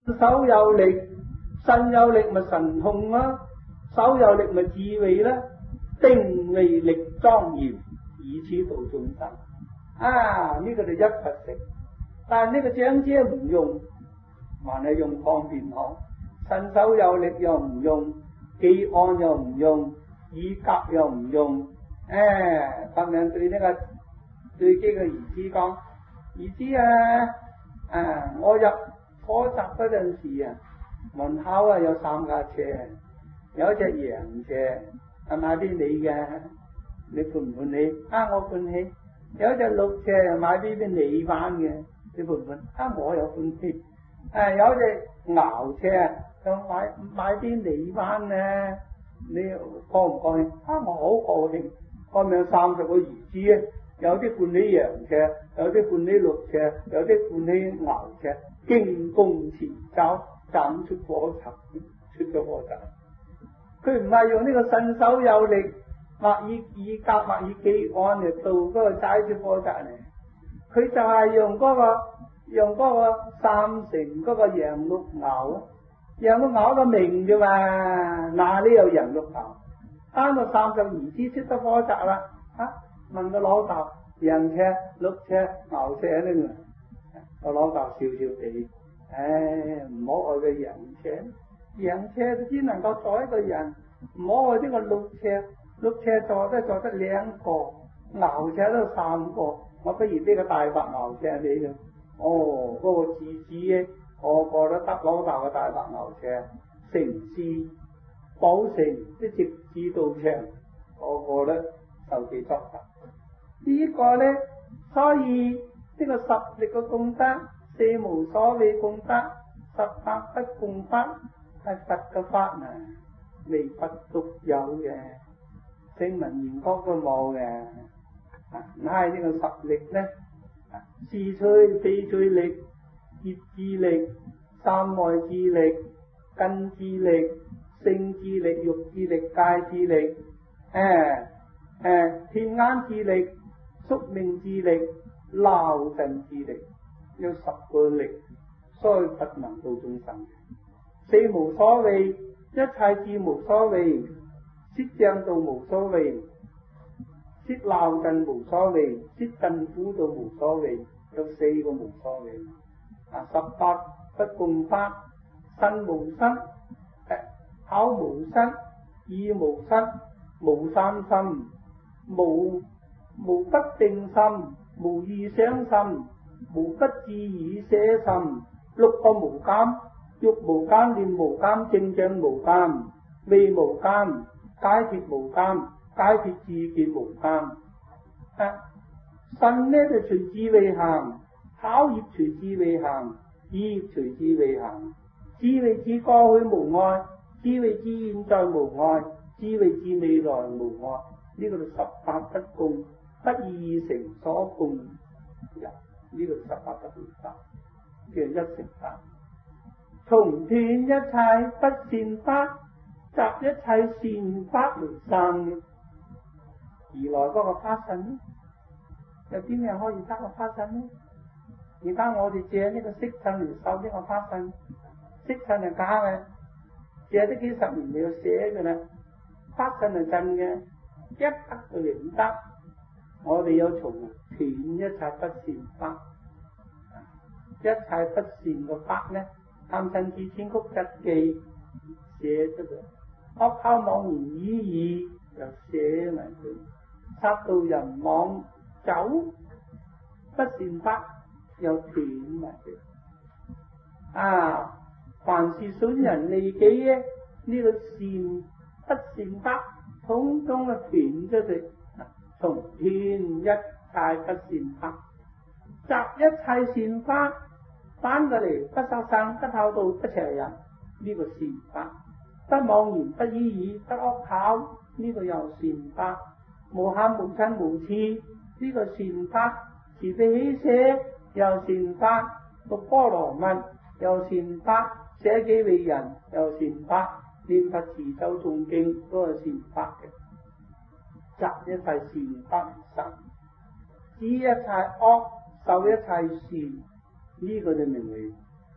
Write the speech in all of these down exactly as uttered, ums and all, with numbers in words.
手有力，身有力咪神通啦，手有力咪智慧啦，定慧力莊嚴，以此度眾生。啊，呢、這個就一佛式。但係呢個長者唔用，還係用方便行，身手有力又唔用，技安又唔用，以格又唔用。誒、啊，咁樣對呢、這個對幾個兒子講，兒子啊，啊，我入火宅嗰陣時啊，門口啊有三架車，有一隻洋車，係買俾你嘅，你歡唔歡喜？啊，我歡喜。有一隻綠車，買俾俾你玩嘅，你歡唔歡？啊，我又歡喜。啊，有一隻牛車，就買買俾你玩咧，你高唔高興？啊，我好高興。咁樣三十個兒子啊，有啲歡喜洋車，有啲歡喜綠車，有啲歡喜牛車，經公前走，斬出火柴，出咗火柴。佢唔係用呢個身手有力，或以以格或以技安嚟到嗰個解出火柴嚟，佢就係用嗰、那個用嗰個三成嗰個羊綠牛，羊綠牛個名啫嘛，哪裏有羊綠牛？啱到三十兒子出咗火柴啦，啊，問個老豆，羊車、綠車、牛車呢個，個老豆笑笑地，唉，唔好愛個羊車，羊車只能夠載一個人，唔好愛呢個綠車，綠車坐都坐得兩個，牛車都三個，我不如俾個大白牛車你嘅，哦，嗰、那個子子個個都得老豆嘅大白牛車，城市寶城啲直至道場，個個咧受記作法。呢個咧，所以呢個十力嘅功德，四無所謂功德，十法不共法，係佛嘅法啊，微佛獨有嘅，聲聞緣覺都冇嘅。啊，乃係呢個十力咧，是趣非趣力、業智力、三昧智力、根智力、性智力、欲智力、戒智力，誒誒天眼智力、宿命智力、鬧陣智力，有十個力，所以佛能度眾生。四無所謂，一切智無所謂，悉正道無所謂，悉鬧陣無所謂，悉近苦道無所謂，有四個無所謂。啊，十法不共法，身無失。口無失，意無失，無三心，無無不定心，無異想心，無不自意捨心，六個無間，欲無間，念無間，正正無間，味無間，解脫無間，解脫自見無間。啊，身呢就隨智慧行，口業隨智慧行，意業隨智慧行，智慧指過去無礙。智慧知現在無礙，智慧知未來無礙，呢、這個就十法不共，不二成所共有，呢、這個十法不共法，叫一成法。從斷一切不善法，集一切善法嚟生嘅，而來嗰個法身呢？有啲咩可以得個法身呢？而家我哋借呢個色身嚟受呢個法身，色身係假嘅。借咗幾十年你要寫嘅啦，法身係真嘅，一得就唔得。我哋要從斷一切不善法，一切不善嘅法呢，貪嗔癡淺曲疾記寫出嚟，惡口妄言語意就寫埋佢，殺盜淫妄走不善法又斷埋佢啊！凡是損人利己嘅呢、這個善不善法，統統啊斷咗佢，從斷一切不善法，集一切善法，翻過嚟不殺生、不偷盜、不邪人，呢、這個善法；不妄言、不依語、不惡口，呢、這個又善法；無慳無嗔無痴，呢、這個善法；慈悲喜捨又善法；六波羅蜜又善法。捨己為人又善法，念佛持咒誦經都係善法嘅，集一切善法生，知一切惡，受一切善，呢、這個就名為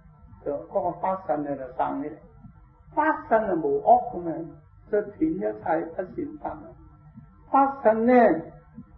就嗰個法身咧就生起嚟。法身係無惡噶嘛，就斷一切不善法。法身咧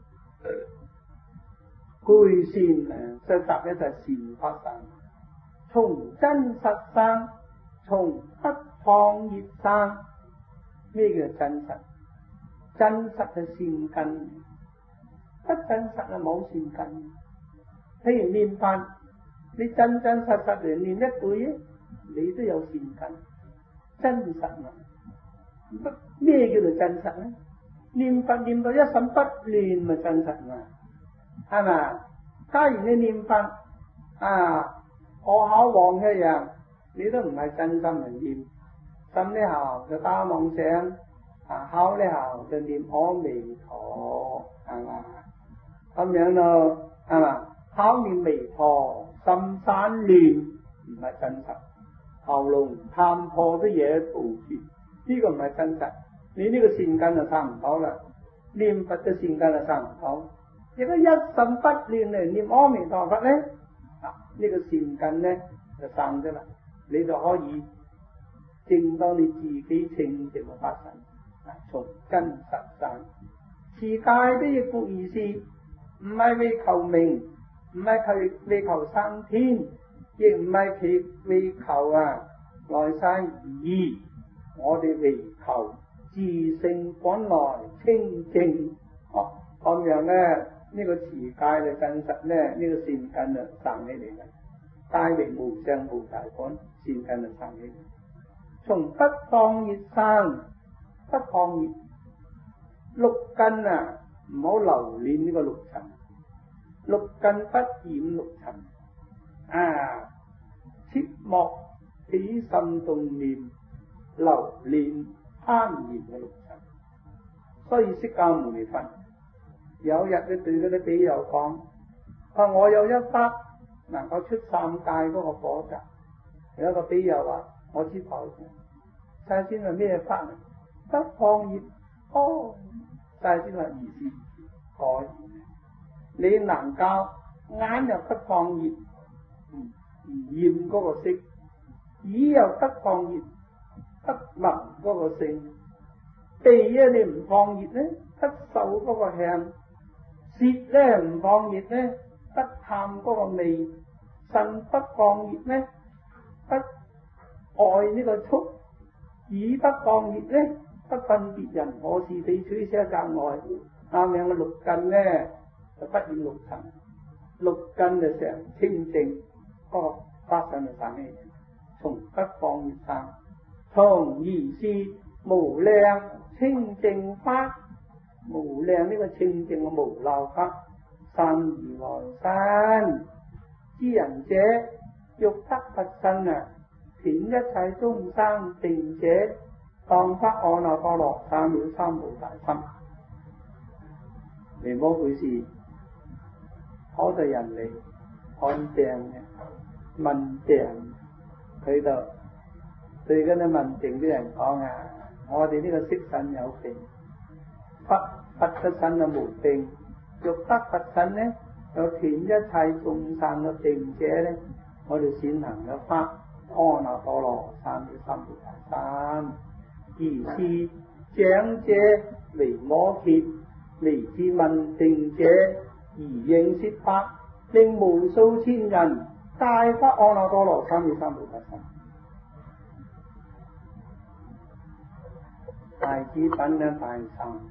具善啊，就集一就善法身，從真實生，從不放逸生。咩叫真實？真實係善根，不真實係冇善根。譬如念佛，你真真實實嚟念一句，你都有善根，真實啊！咩叫做真實咧？念佛念到一心不亂咪真實嘛，係咪？假如你念佛啊，我口旺一樣，你都唔係真心嚟念，心呢後就打妄想，啊口呢後就念阿彌陀，係嘛？咁樣咯，係嘛？口念彌陀，心散亂，唔係真實。喉嚨探破啲嘢逃脫，呢個唔係真實。你呢個善根就生唔到啦，念佛嘅善根就生唔到。如果一心不亂嚟念阿彌陀佛咧，啊呢個善根咧就生咗啦，你就可以證到你自己清淨嘅法身，啊從真實生。持戒都要顧意思，唔係為求名，唔係佢為求生天，亦唔係佢為求啊來世而已。我哋為求自性本來清淨，哦咁樣咧，呢個持戒嘅真實咧，呢個善根就生起嚟啦，大為無上菩提本，善根就生起嚟。從不放逸生，不放逸，六根啊唔好留戀呢個六塵，六根不染六塵啊，切莫起心動念留戀貪戀嘅六塵。所以釋迦牟尼佛有日佢對嗰啲比丘講，話我有一法能夠出三界嗰個果實。有一個比丘話我知道嘅，世尊係咩法啊？不放逸。哦，世尊話意思可以，你能夠眼又不放逸，嗯，唔厭嗰個色，耳又不放逸，不聞嗰個聲，鼻啊你唔放逸咧，不受嗰個香，舌咧唔放逸咧，不探嗰個味，腎不放逸咧，不愛呢個觸，耳不放逸咧，不分別人我是非取捨擇愛。啱樣嘅六根咧就不染六塵，六根就成清淨，嗰個法身就生起，從不放逸生，從而是無量清淨法，無量呢個清淨嘅無漏法生而來生。知人者欲得佛身啊，斷一切眾生定者，當發阿耨多羅三藐三菩提心。尼摩居士好多人嚟看病嘅問病，佢就對嗰啲問病啲人講啊，我哋呢個色身有病，佛佛嘅身啊無病，欲得佛身呢，有斷一切眾生嘅病者呢，我哋先行嘅法阿耨多羅三藐三菩提心。而是長者為摩羯，嚟自問定者而應說法，令無數千人大發阿耨多羅三藐三菩提心。大智品嘅大乘，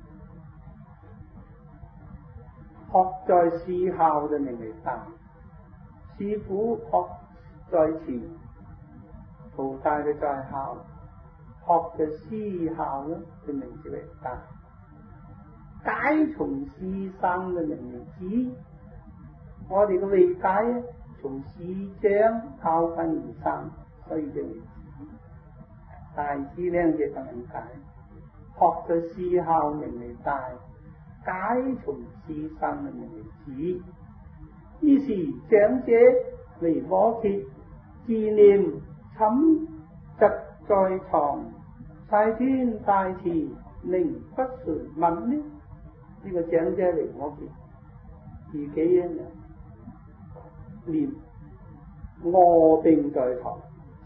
學在思考嘅名為大，師父學在前，菩薩嘅在後，學嘅思考咧嘅名字為大，解從思生嘅名為智。我哋嘅理解咧，從思想教訓而生，所以叫為智。大智兩者就咁解。學嘅思考名為大，解從思生嘅名為智。於是長者為摩羯，自念寢疾在床，世尊大慈寧不垂問呢？呢、這個長者嚟摩羯，自己咧念臥病在床，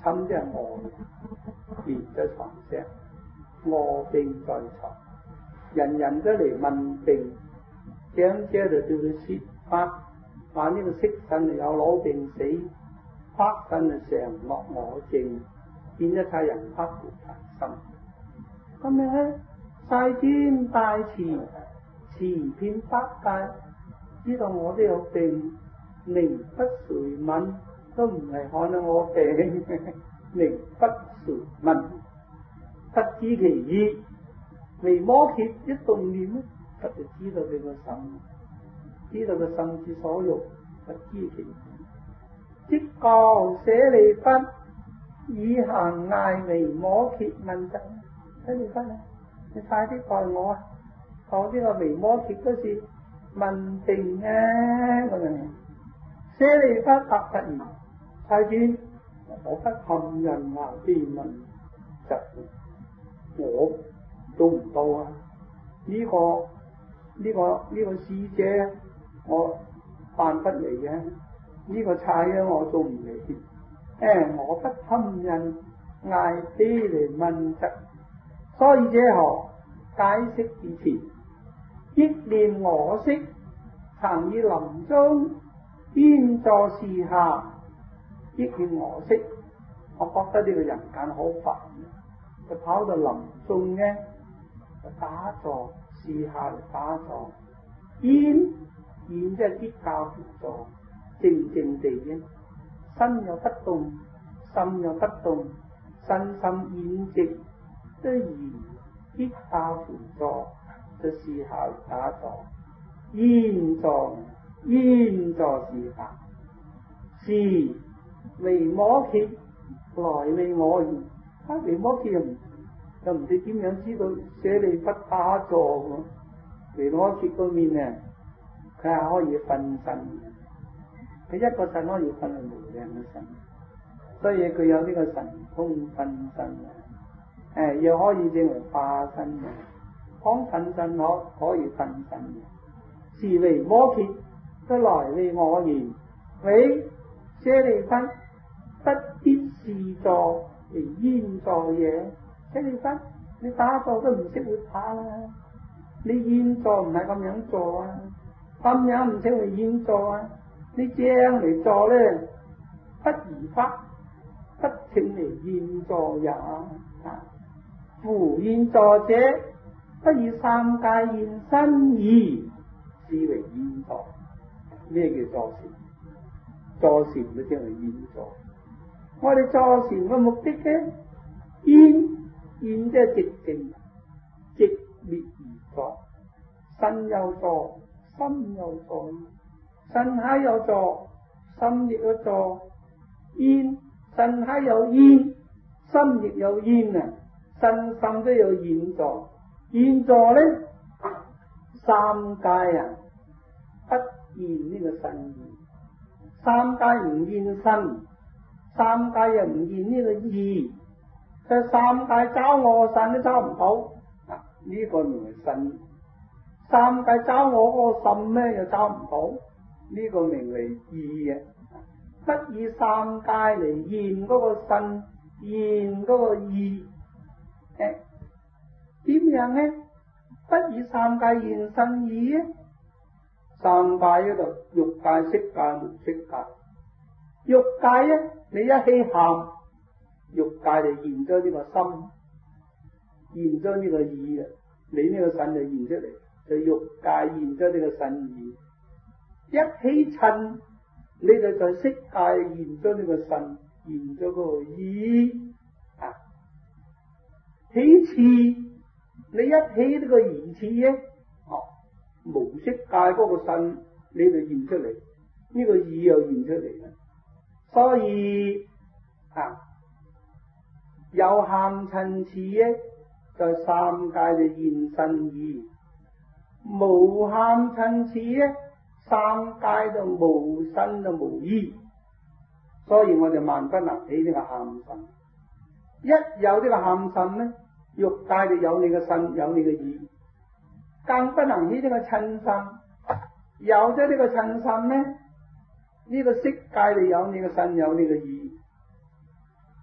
衾即係臥，連在床上，臥病在床，人人都嚟問病，長者就叫佢説法，話呢個色身有老病死，法身就常樂我淨，見一切人刻菩提心。咁樣世尊大慈，慈遍法界，知道我都有病，寧不垂問，都唔係看到我病，寧不垂問，不知其意。微摩羯一動念咧，佢就知道佢個心，知道個心之所欲，不知其意。即告舍利弗，以行嗌微摩羯問疾。舍利弗啊，你快啲代我啊！我呢個微摩羯嗰時問病啊咁樣。舍利弗答不言，世尊，我不陷人牙之問疾，我做唔到啊！呢、這個呢、這個呢、這個使者我辦不嚟嘅，呢、這個差咧我做唔嚟。誒，我不陷人牙之嚟問疾，所以者何解釋之前，憶念我昔曾於林中邊座樹下，憶念我昔，我覺得呢個人間好煩，就跑到林中呢，就打坐，樹下就打坐，煙煙即係啲教條坐，靜靜地嘅，身又不動，心又不動，身心演直，都然啲教條坐，就樹下打坐，煙坐煙坐樹下，是微摩羯來為我言，啊微摩羯又唔又唔知點樣知道舍利弗打坐喎？微摩羯嗰面啊，佢係可以分身嘅，佢一個腎可以分係無量嘅腎，所以佢有呢個神通分身嘅，誒又可以證為化身嘅，講分身可可以分身嘅，是微摩羯都來為我言，喂舍利弗，不必是坐而煙坐也。舍利弗，你打坐都唔識會打啦，你煙坐唔係咁樣坐啊，咁樣唔識會煙坐啊，你這樣嚟坐咧，不如法，不稱為煙坐也。啊，夫煙坐者，不以三界現身義，是為煙坐。咩叫坐禪？坐禪都稱為煙坐。我哋坐禪嘅目的嘅煙。現即係寂靜，寂滅而坐，身有坐，心有坐，身體有坐，心亦有坐，煙身體有煙，心亦有煙啊，身心都有現坐。現坐咧，三界啊不現呢個身義，三界唔現身，三界又唔現呢個義。就三界找我身都找唔到，啊呢、這個名為身；三界找我個心咧又找唔到，呢、這個名為義啊。不以三界嚟現嗰個身，現嗰個義，誒點樣咧？不以三界現身義啊！三界嗰度欲界、色界、無色界，欲界咧你一起喊。欲界就現咗呢個心，現咗呢個意啊！你呢個腎就現出嚟，就欲界現咗呢個腎意。一起襯，你就在色界現咗呢個腎，現咗個意啊！起次，你一起呢個疑次咧，哦，無色界嗰個腎你就現出嚟，呢、這個意又現出嚟啦。所以啊。有喊襯次咧，在三界就現身義；無喊襯次咧，三界就無身就無義。所以我哋萬不能起呢個喊襯。一有呢個喊襯咧，欲界就有你嘅身，有你嘅義；更不能起呢個襯身。有咗呢個襯身咧，呢、這個色界就有你嘅身，有你嘅義。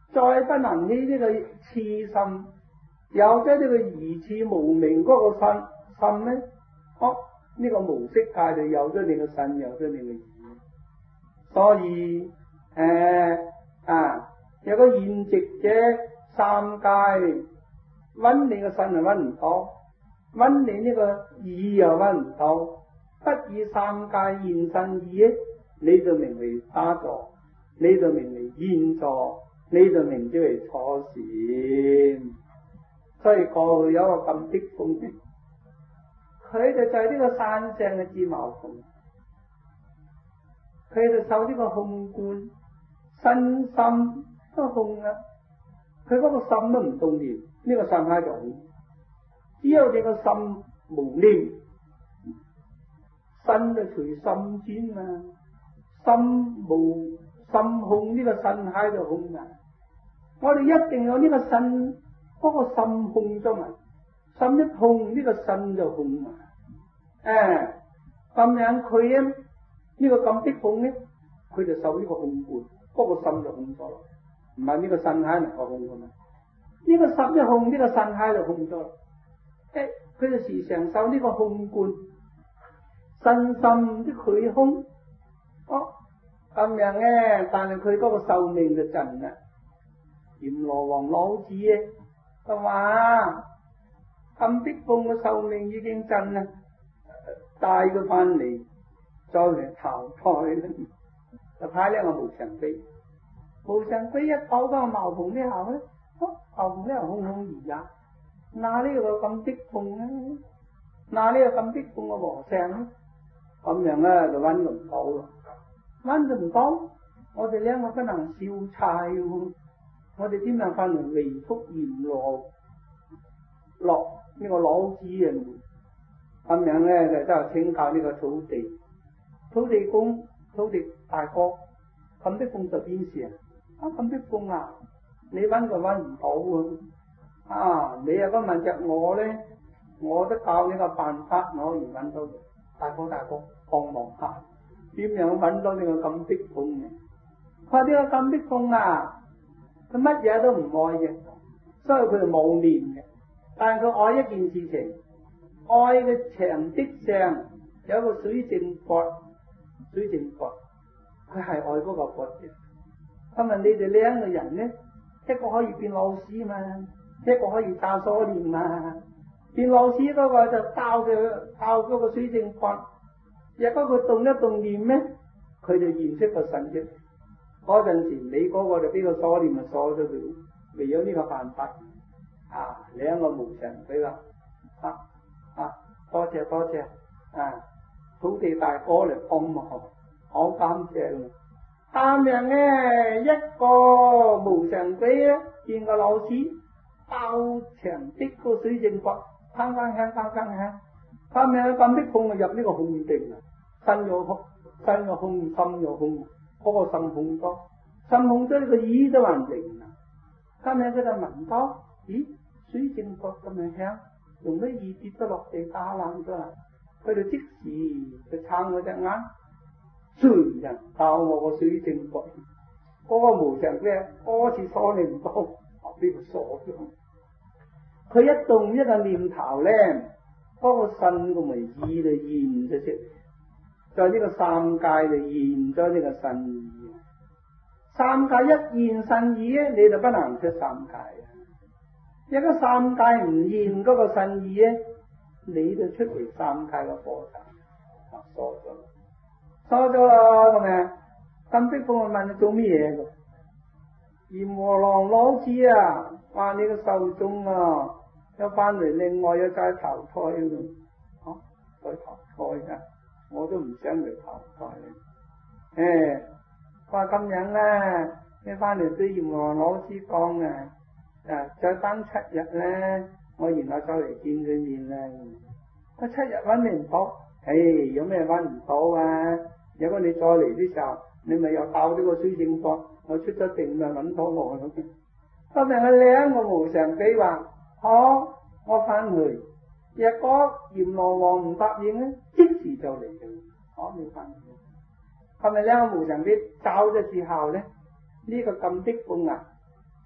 再不能呢呢個次心，有咗呢個疑次無明嗰個心心咧，哦呢、這個無色界就有咗你個身，有咗你個疑。所以誒啊有個現直嘅三界揾你個身就揾唔到，揾你呢個疑又揾唔到，不以三界現身疑，你就名為打坐，你就名為現坐，你就名之為坐禪。所以過去有一個咁激風嘅，佢就就係呢個山上嘅自茅篷，佢就受呢個空觀，身心都空啦，佢嗰個心都唔動念，呢、這個上下就空，只有你個心無念，身就隨心轉嘛，心無心空，呢、這個身喺度空啊！我哋一定有呢個身，嗰、那個心空咗嘛，心一空，呢、這個身就空嘛。誒、啊，咁樣佢咧呢個咁激空咧，佢就受呢個空觀，嗰、那個心就空咗啦，唔係呢個身喺能夠空噶嘛。呢、這個心一空，呢、這個身喺度空咗啦。誒，佢就時常受呢個空觀，身心啲佢空。哦，咁樣咧，但係佢嗰個壽命就盡啦。閻羅王老子咧就話：咁激風嘅壽命已經盡啦，帶佢翻嚟再嚟投胎啦。就派呢個無常飛，無常飛一跑翻茅棚之後咧，哦，茅棚咧空空如也。嗱呢個咁激風咧，嗱呢個咁激風嘅和尚咧，咁樣咧就揾唔到咯，揾唔到，我哋兩個不能燒柴喎。我哋點樣翻嚟回復閻羅落呢個老子啊？咁樣咧就真係請教呢個土地土地公土地大哥，咁啲風就邊時啊？啊咁啲風啊，你揾就揾唔到喎！啊，你又咁問着我咧，我都教你個辦法，我可以揾到。大哥大哥，幫忙下，點樣揾到呢個咁啲風嘅？佢呢個咁啲風啊！佢乜嘢都唔愛嘅，所以佢就冇念嘅。但係佢愛一件事情，愛嘅牆壁上有一個水晶佛，水晶佛，佢係愛嗰個佛嘅。咁啊，你哋兩個人咧，一個可以變老師嘛，一個可以教鎖念嘛。變老師嗰個就教佢教嗰個水晶佛，若果佢動一動念咧，佢就現出個神跡。嗰陣時你嗰個就俾個鎖念咪鎖咗佢，唯有呢個辦法啊！兩個無常佢話啊啊，多謝多謝啊！土地大哥嚟幫忙，好感謝。但係咧一個無常鬼咧，見個老師包牆壁個水晶佛，鏗鏗鏗鏗鏗鏗，咁樣咁啲空就入呢個空定啊！身又空，身又空，心又空。嗰個心空咗，心空咗呢個耳都還定啦。今日佢就聞到，咦，水晶佛咁樣響，用啲耳跌咗落地打爛咗啦。佢就即時就撐我隻眼，雖人教我個水晶佛，嗰、那個無常咧，多次鎖你唔到，呢個鎖咗。佢一動一個念頭咧，嗰、那個身個咪耳就現咗出嚟。在呢個三界就現咗呢個身意，三界一現身意咧，你就不能出三界啊！一個三界唔現嗰個身意咧，你就出嚟三界嘅課程，啊，疏咗，疏咗啦咁啊！咁啲父問你做咩嘢嘅？閻羅王老子啊，話你個壽終啊，又翻嚟另外又再投胎嘅，啊，再投胎啊！我都唔想嚟投胎嘅，誒，話咁樣啦，你翻嚟對閻羅老師講啊，啊，再等七日咧，我然後再嚟見佢面啦。我七日揾你唔到，誒，有咩揾唔到啊？如果你再嚟嘅時候，你咪又爆呢個水晶佛，我出咗定咪揾到我咯。咁樣我兩個無常比話，好，我翻去。若果閻羅王唔答應咧，即時就嚟嘅，我未翻去。係咪兩個無常比走咗之後咧？呢、這個咁激風啊，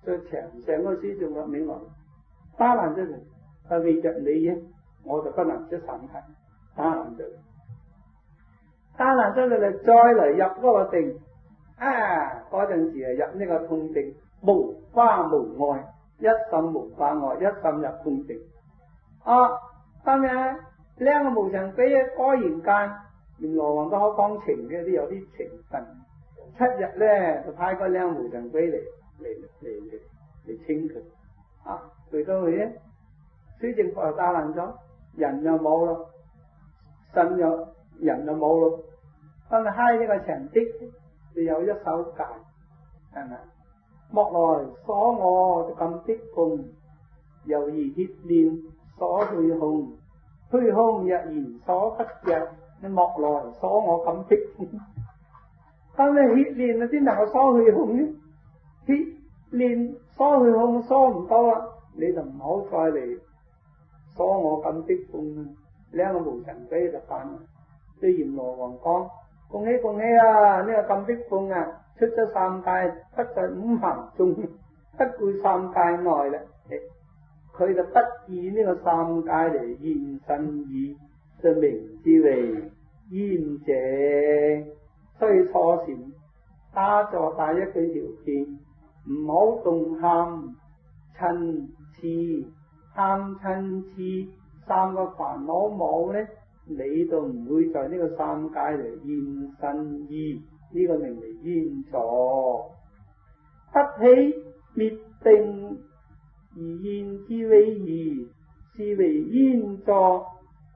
就長成個書仲話明來打爛咗佢，係為着你嘅，我就不能出審題，打爛咗，打爛咗佢哋再嚟入嗰個定，啊嗰陣時係入呢個通定，無花無礙，一心無花礙，一心入通定。啊，今日兩個無常比嘅果然間，連羅王都好講情嘅，都有啲情分。七日咧就派個兩個無常比嚟嚟嚟嚟嚟清佢，啊，佢到佢咧，書正法又打爛咗，人又冇咯，神又人又冇咯，咁啊嗨呢個長笛就有一首偈，係咪？莫來所我咁的共，猶如鐵鏈所虛空，虛空若然所不着，你莫來所我咁的共。咁你鐵鏈啊，先能夠鎖虛空呢？鐵鏈鎖虛空鎖唔到啦，你就唔好再嚟鎖我咁的共啦。兩個無常比就犯啦。對閻羅王講：恭喜恭喜啊！呢、這個咁的共啊，出咗三界，不在五行中，不顧三界內啦。佢就不以呢個三界嚟現身意，就名之為賢者。所以初禪打坐第一句條件，唔好動貪嗔癡，貪嗔癡三個煩惱冇咧，你就唔會在呢個三界嚟現身意，呢、這個名為賢座。不起滅定而現之為義，是為賢座。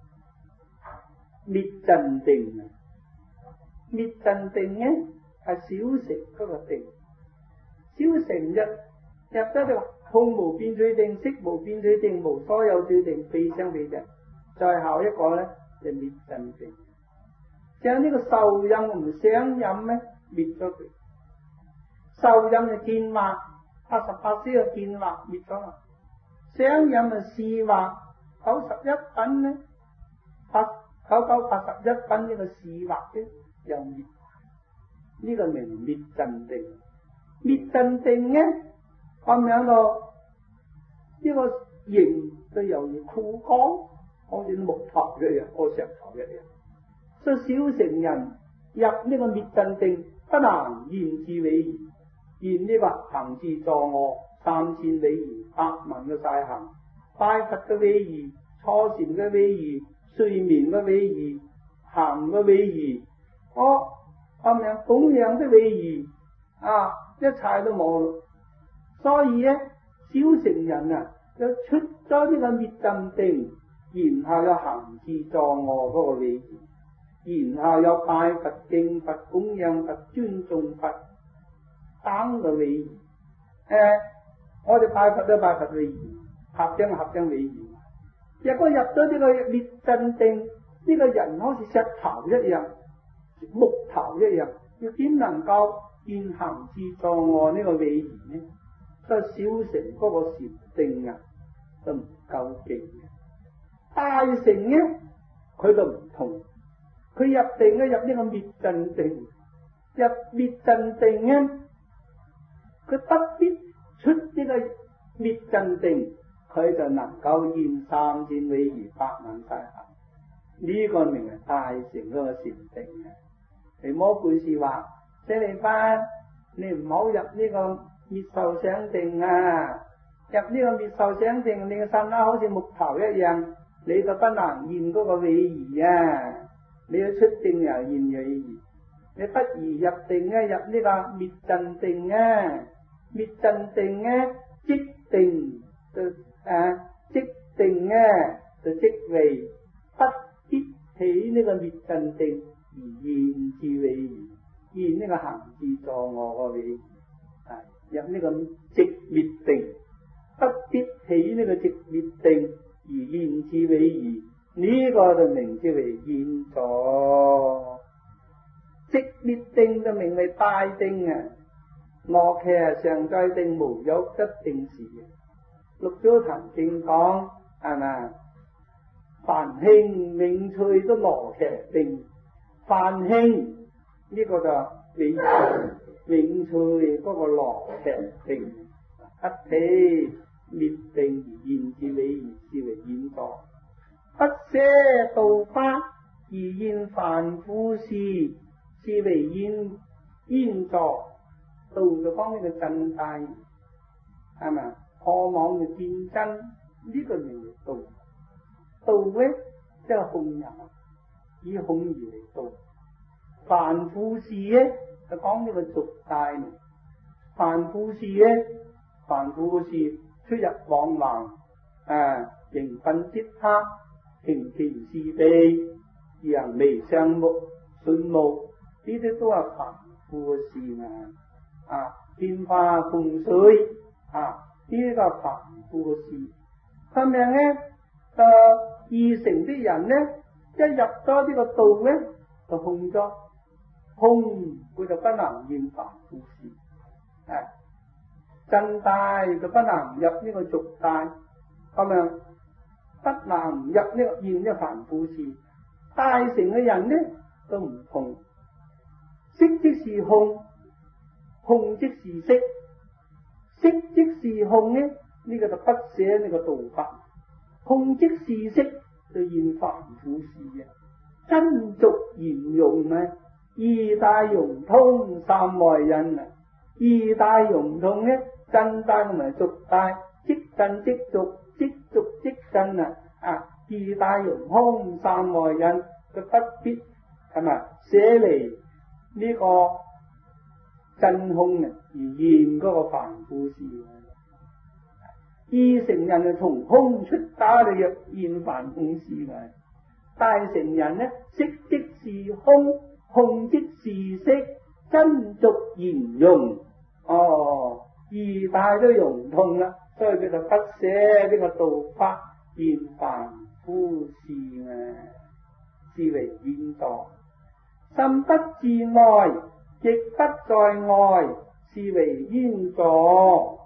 滅盡定啊！滅盡定咧係小乘嗰個定，小乘入入咗就空無邊趣定、識無邊趣定、無所有趣定、非想非非，再後一個咧就滅盡定，將呢個受陰同想陰咧滅咗佢，受陰就見惑，八十八師嘅見惑滅咗啦，想陰就視惑，九十一品咧八九九八十一品呢個視惑啫。又滅，呢、這個名滅盡定。滅盡定咧咁樣咯，呢、這個形就猶如枯乾，好似木頭一樣，好似石頭一樣。所以小乘人入呢個滅盡定，不能現智為義，現呢個行智坐臥三千為義，百萬嘅大行，拜佛嘅為義，初禪嘅為義，睡眠嘅為義，行嘅為義。我咁樣供養的為義啊，一切都冇咯。所以咧，小乘人啊，就出咗呢個滅盡定，然後有行智坐臥嗰個為義，然後有拜佛敬佛供養佛尊重佛等嘅為義。誒、呃，我哋拜佛都拜佛為義，合掌合掌為義。若果入咗呢個滅盡定，呢、這個人好似石頭一樣。木頭一樣，要點能夠現行智坐臥呢個為義呢？所以小乘嗰個禪定啊，就唔夠勁嘅。大乘呢，佢就唔同，佢入定咧入呢個滅盡定，入滅盡定呢，佢不必出呢個滅盡定，佢就能夠現三千為義，百萬大行。呢、這個名係大乘嗰個禪定嘅。你摸背是話，舍利弗，你唔好入呢個滅受想定啊！入呢個滅受想定，你嘅心啦好似木頭一樣，你就不能現嗰個為義啊！你要出定又現為義，你不如入定咧，入呢個滅盡定啊！滅盡定咧，即定就誒，即定咧就即為，不必起呢個滅盡定。而現智為義，現呢個行智坐臥個為義，啊入呢個寂滅定，不必起呢個寂滅定而現智為義，呢、這個就名之為現座。寂滅定就名為大定啊！我其實常在定，無有得定時。六祖壇經講係咪？凡興永趣都羅騎定。梵興呢個就永永趣嗰個羅騎定， 一體滅定而現之理，是為現座。不捨道法而現凡夫事，是為現現座。道就講呢個真諦，係咪？渴望嘅見真，呢、這個名為道。道咧即係控人，以控而嚟道。凡夫事咧就講呢個俗諦。凡夫事咧，凡夫事出入往來，啊，迎賓接客，行田事地，揚眉相目、順目，呢啲都係凡夫嘅事啊！啊，變化風水啊，呢啲係凡夫嘅事。咁樣咧，誒，二乘啲人咧，一入咗呢個道咧，就空咗，空佢就不能現凡夫事。係真諦就不能入呢個俗諦，咁樣不能入呢個現呢凡夫事。大乘嘅人咧都唔同，色即是空，空即是色，色即是空咧，呢、這個就不捨呢個道法。空即是色，就現凡夫事嘅真俗圓融啊，二大融通，三外印啊。二大融通咧，真諦同埋俗諦，即真即俗，即俗即真啊！啊，二大融通，三外印，佢不必係咪捨離呢個真空啊，而現嗰個凡夫事。二乘人係從空出家嚟入現凡夫事嘅，大乘人咧，色即是空，空即是色，真俗圓融。哦，二大都融通啦，所以佢就不捨呢個道法現凡夫事啊，是為現座。心不自內，亦不在外，是為現座。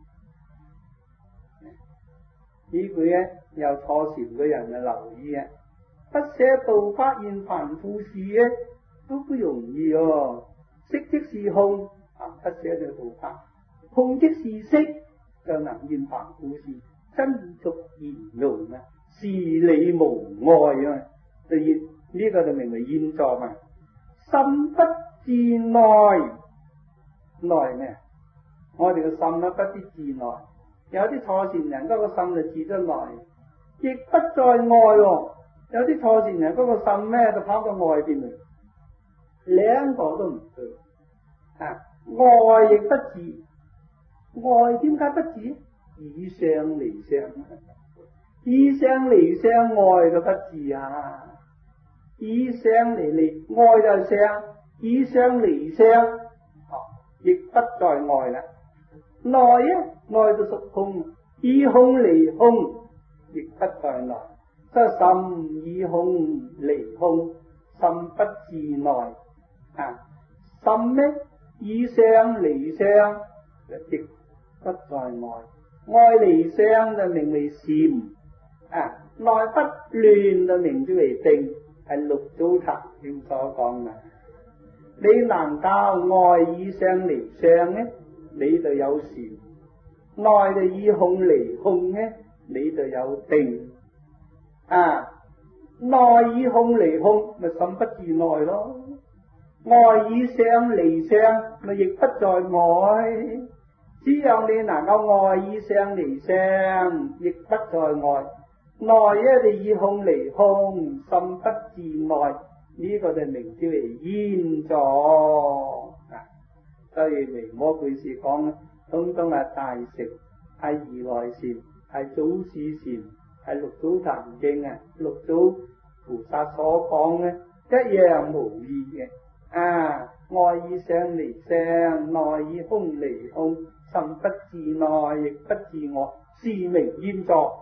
呢句咧有坐禪嘅人啊留意啊，不捨道法現凡夫事咧都不容易哦。色即是空。不捨呢個道法，空即是色，就能現凡夫事，真俗圓融啊，事理無礙啊，就現呢個就名為現座嘛。心不自內，內咩？我哋個心咧不必自內，有啲坐禪人嗰個心就自咗內，亦不在外喎。有啲坐禪人嗰個心咧就跑到外邊嚟，兩個都唔對啊。外亦不自，外點解不自？以相離相，以相離相，外就不自啊！以相離離，外就相，以相離相，哦，亦不在外啦。內啊，內就屬空，以空離空，亦不在內。即係心以空離空，心不自內啊！心呢？以相離相，亦不在外。外離相就名為禪啊，內不亂就名之為定，係六祖壇經所講嘅。你能夠外以相離相呢，你就有禪；內就以空離空呢，你就有定。啊，內以空離空，咪心不自內咯。外以相離相，咪亦不在外。只有你能夠外以相離相，亦不在外。內一定以空離空，心不自內，呢、這個就名之為現座。啊，所以維摩居士講，通通係大乘，係如來禪，係祖師禪，係六祖壇經啊，六祖菩薩所講嘅一樣無異嘅。啊，外以相離相，內以空離空，心不自內，亦不自外，是名現座。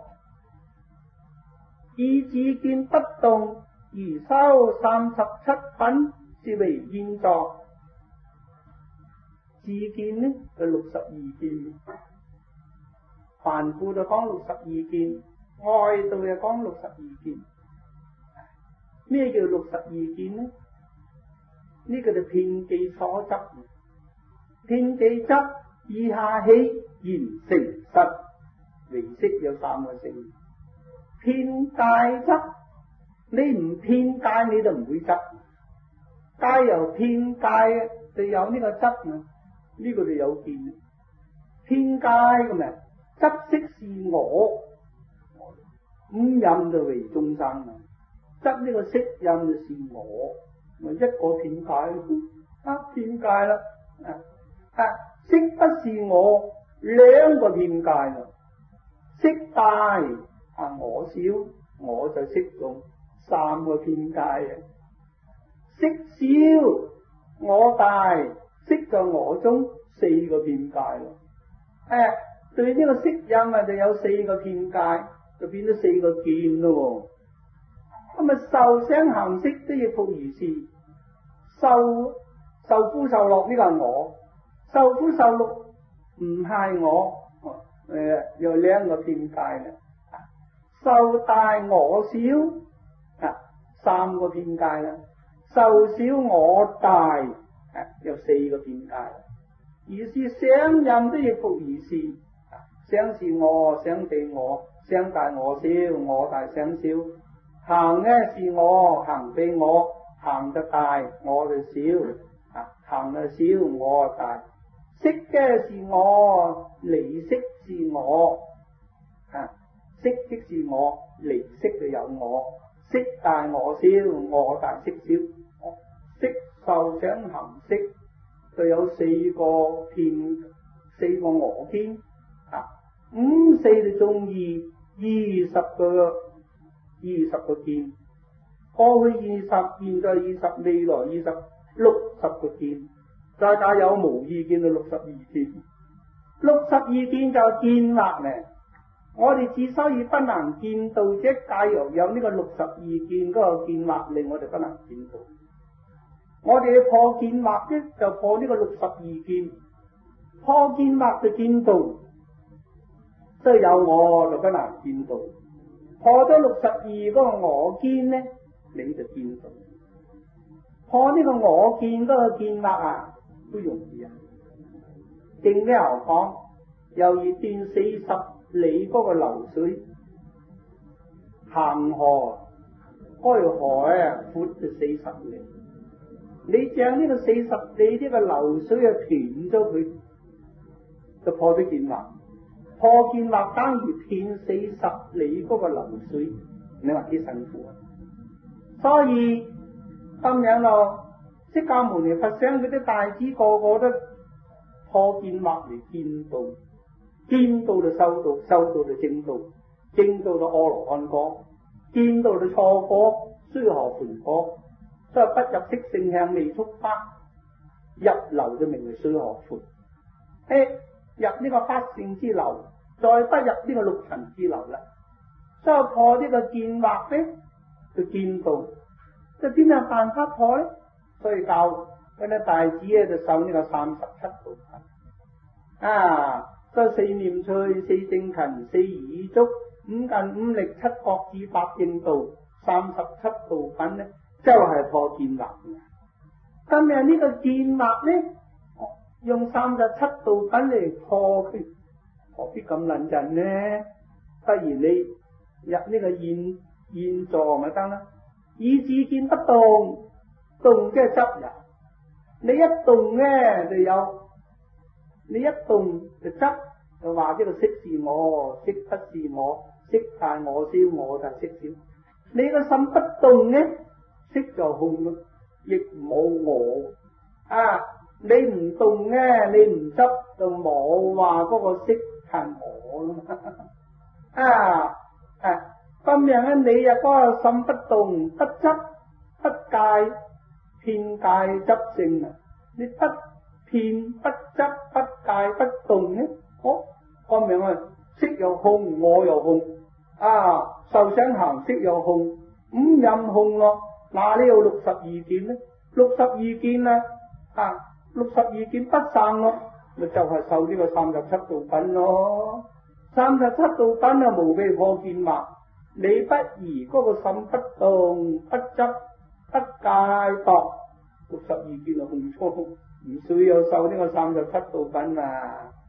以自見不動，而修三十七品，是為現座。自見呢就六十二見，凡夫就講六十二見，外道又講六十二見。咩叫六十二見呢？呢個就遍記所執，遍記執以下起言成實，唯識有三個性。遍戒執，你唔遍戒你就唔會執，戒由遍戒就有呢個執啊，呢、這個就有見。遍戒咁啊，執色是我，五蘊就為眾生啊，執呢個色蘊就是我，咪一個遍戒啊，遍戒啦啊，啊色不是我，兩個遍戒啦，色大啊我小，我就色重，三個遍戒啊，色小我大，色就我中，四個遍戒咯。誒、啊，對呢個色蘊啊，就有四個遍戒，就變咗四個見咯。咁啊，受想行識都亦復如是，受受苦受樂呢個係我，受苦受樂唔係我，誒、啊，有兩個遍戒啦。受大我小啊，三個遍戒啦。受小我大啊，有四個遍戒。於是想任都亦復如是，想是我，想地我，想大我小，我大想小。行呢是我，行比我，行就大，我就小，啊，行就小，我就大。識嘅是我，離識是我，啊，識即是我，離識就有我。識大我小，我大識小。識受想行識就有四個遍，四個我見啊，五四就中二，二十個二十個見，過去二十，現在二十，未來二十，六十個見，再加有無意見到六十二見，六十二見就見惑咧。我哋之所以不能見到，即假如有呢個六十二見嗰個見惑，令我哋不能見到。我哋要破見惑咧，就破呢個六十二見，破見惑就見到，所以有我就不能見到。破咗六十二嗰個我見咧，你就見到。破呢個我見嗰個見惑啊，都容易啊。正經講，猶如斷四十里嗰個流水，行河該河啊闊就四十里。你將呢個四十里呢個流水啊斷咗佢，就破咗見惑。破見惑等於斷四十里嗰個流水，你話幾辛苦啊？所以咁樣咯，釋迦牟尼佛想嗰啲大師個個都破見惑嚟見道，見道就修道，修道就證道，證道就阿羅漢果，見道就錯果，須陀洹果。所以不入色性向未觸法，入流就名為須陀洹。誒，入呢個法性之流，再不入呢個六塵之流啦。所以破呢個見惑咧，就見道。即係點樣辦法破咧？所以教嗰啲大子咧就受呢個三十七道品。啊，所以四念趣、四正勤、四如意足、五近五力、七覺智、八正道、三十七道品咧。就係破見惑。今日呢個見惑咧，用三十七道品嚟破佢，何必咁論盡呢？不如你入呢個現現座咪得啦。意志見不動，動即係執入。你一動咧就有，你一動就執，就話呢個色是我，色不是我，色大我小，我就色小。你個心不動咧，色就空咯，亦冇我啊！你唔動咧，你唔執就冇話嗰個色係我咯。啊啊！咁樣咧，你啊嗰個心不動不執不戒，遍戒執性啊！你不遍不執不戒不動咧，哦，咁樣啊，色又空，我又空啊，受想行識又空，五蘊空咯。嗱，呢有六十二見咧，六十二見啊，啊，六十二見不散咯，咪就係、是、受呢個三十七道品咯。三十七道品啊，無非破見惑，你不疑嗰個心不動不執不戒度，六十二見啊，唔錯，唔需要受呢個三十七道品啊。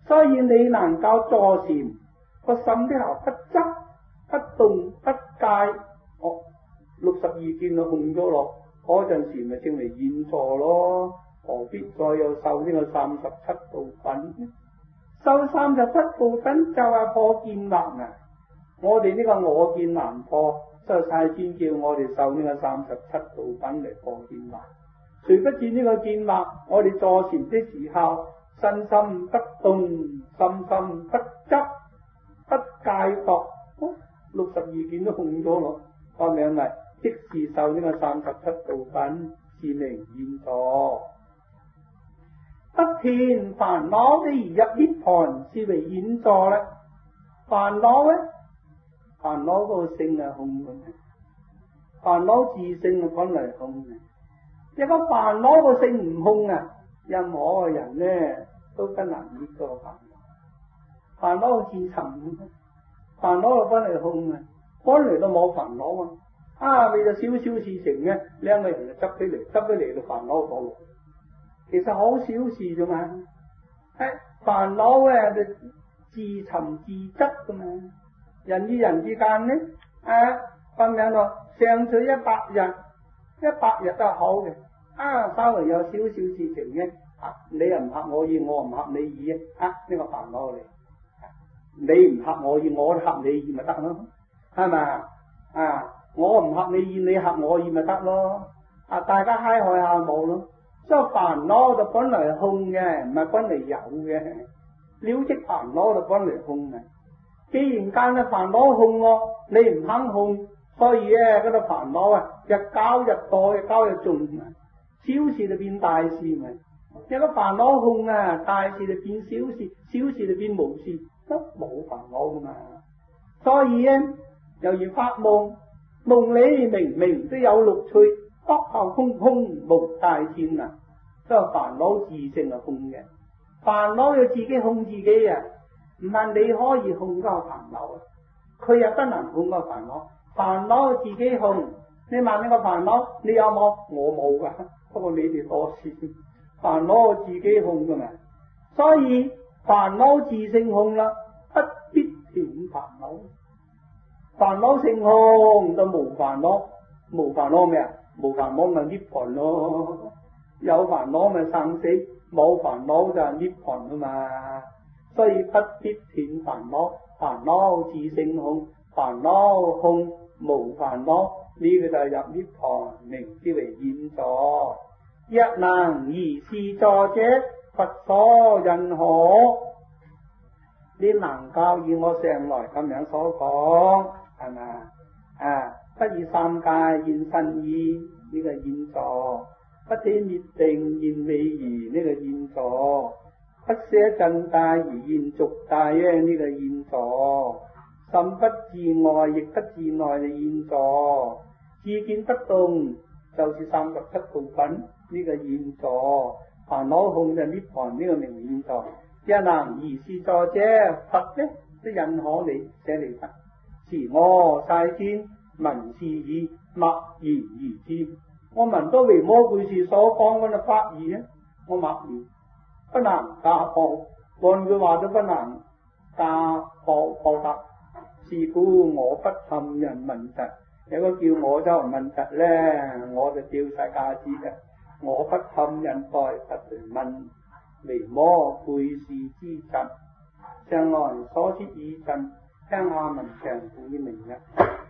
所以你能夠坐禪，個心啲頭不執不動不戒，哦，六十二見就控咗落，嗰陣時咪稱為現座咯。何必再有受呢個三十七道品？受三十七道品就係破見惑啊！我哋呢個我見難破，所以世尊叫我哋受呢個三十七道品嚟破見惑。誰不知呢個見惑，我哋坐禪的時候，身心不動，心心不執，不戒覺，哦，六十二見都控咗咯。個名咪即是受呢個三十七道品，是名現座。不填煩惱的而入涅槃，是為現座咧。煩惱咧，煩惱個性係空嘅，煩惱自性係本嚟空嘅。一個煩惱個性唔空啊，任何嘅人咧都不能滅個煩惱。煩惱自尋，煩惱係本嚟空嘅，本嚟都冇煩惱啊。啊，為咗少少事情咧，兩個人就執起嚟，執起嚟就煩惱咗。其實好小事啫嘛，誒，煩惱咧就自尋自執噶嘛。人與人之間咧，啊，咁樣咯，相處一百日，一百日都係好嘅。啊，稍微有少少事情咧，啊，你又唔合我意，我唔合你意啊，呢、這個煩惱嚟。你唔合我意，我合你意咪得咯，係咪啊？我唔合你意，你合我意咪得咯。啊，大家嗨開下冇咯。所以煩惱就本來係空嘅，唔係本嚟有嘅。了知煩惱就本嚟空嘅。既然間咧煩惱空咯，你唔肯空，所以咧嗰啲煩惱啊，日交日多，日交日重啊，小事就變大事咪。一個煩惱空啊，大事就變小事，小事就變無事，都冇煩惱噶嘛。所以咧，由於發夢，夢裏明明都有六趣。當後空空無大天啊！所以煩惱自性係空嘅，煩惱要自己控自己啊！唔係你可以控嗰個煩惱，佢又不能控嗰個煩惱。煩惱自己控，你問呢個煩惱，你有冇？我冇噶，不過你哋多事。煩惱自己控噶嘛，所以煩惱自性控啦，不必斷煩惱。煩惱性空就無煩惱，無煩惱咩啊？冇煩惱咪涅槃咯，有煩惱咪生死，冇煩惱就係涅槃啊嘛。所以不必斷煩惱，煩惱自性空，煩惱空無煩惱，呢、這個就係入涅槃，名之為現座。若能如是座者，佛所認可。你能夠以我上來咁樣所講，係咪啊？不以三界現身意，呢、這個現座；不捨滅定現未如，呢、這個現座；不捨真諦而現俗諦嘅呢個現座；心不自外亦不自內嘅現座；自見不動就是三十七道品，呢、這個現座；煩惱空就涅槃，呢個名現座。若能如是座者，佛呢都認可你捨離佛，是我世尊聞是已，默然而知。我聞到維摩居士所講嗰個法義啊，我默然不能加破，換句話都不能加破破答。是故我不陷人問疾，有個叫我就問疾咧，我就掉晒架子嘅。我不陷人代佛嚟問維摩居士之疾，上來所說已盡，聽下文長古明嘅。